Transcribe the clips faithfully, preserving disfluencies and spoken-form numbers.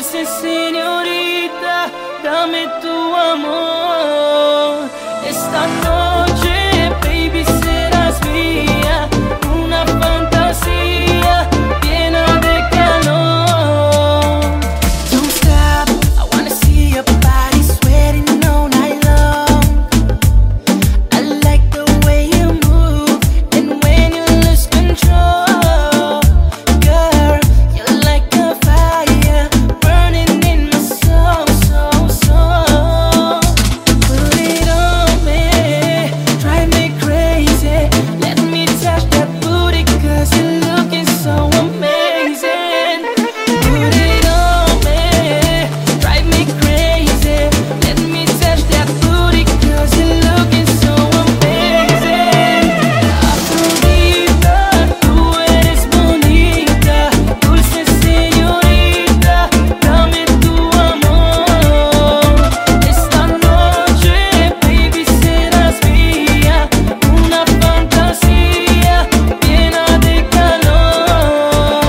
Dulce señorita, dame tu amor. Esta noche, baby, serás mía. Una fantasía llena de calor. Don't stop, I wanna see your body sweating all night long. I like the way you move and when you lose control. Girl, you're like a fire burning in my soul, soul, soul. Put it on me, drive me crazy. Let me touch that booty cause you're looking so amazing. Put it on me, drive me crazy. Let me touch that booty cause you're looking so amazing. Afrodita, tú eres bonita. Dulce señorita, dame tu amor. Esta noche, baby, serás mía. Una fantasía llena de calor.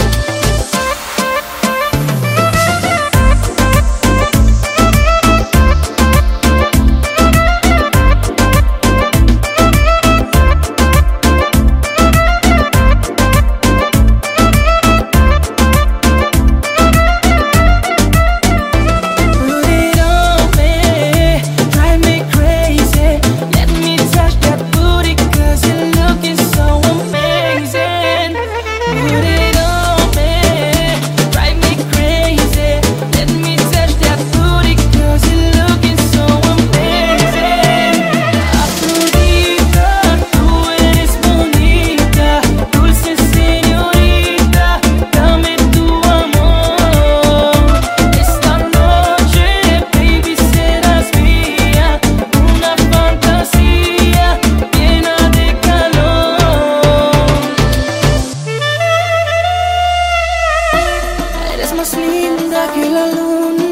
Put it on me, drive me crazy. Let me touch that booty cause you're looking so amazing. Put it on me, drive me crazy. Let me touch that booty cause you're looking so amazing. Afrodita, tú eres bonita. Dulce señorita, dame tu amor. Esta noche, baby, serás mía. Una fantasía llena de calor. Eres más linda que la luna.